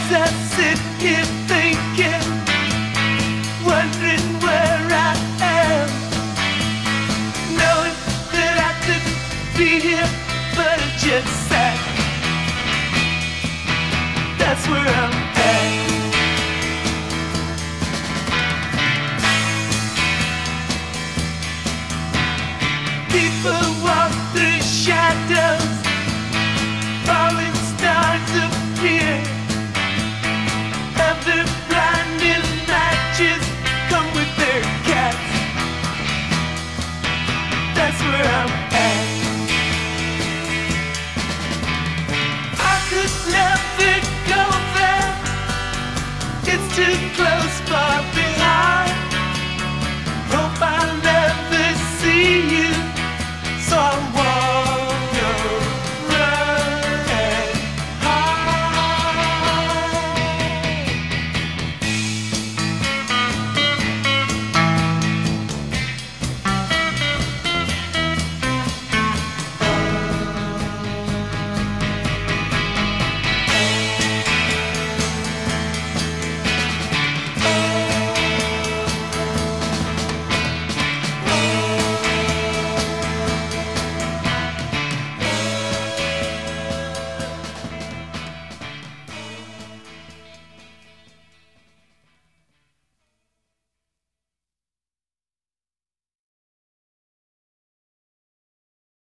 I sit here thinking, wondering where I am, knowing that I could be here, but I just sat. That's where I'm at. People walk through shadows, falling stars appear. Other blinding matches come with their cats. That's where I'm at. I could never go there. It's too close.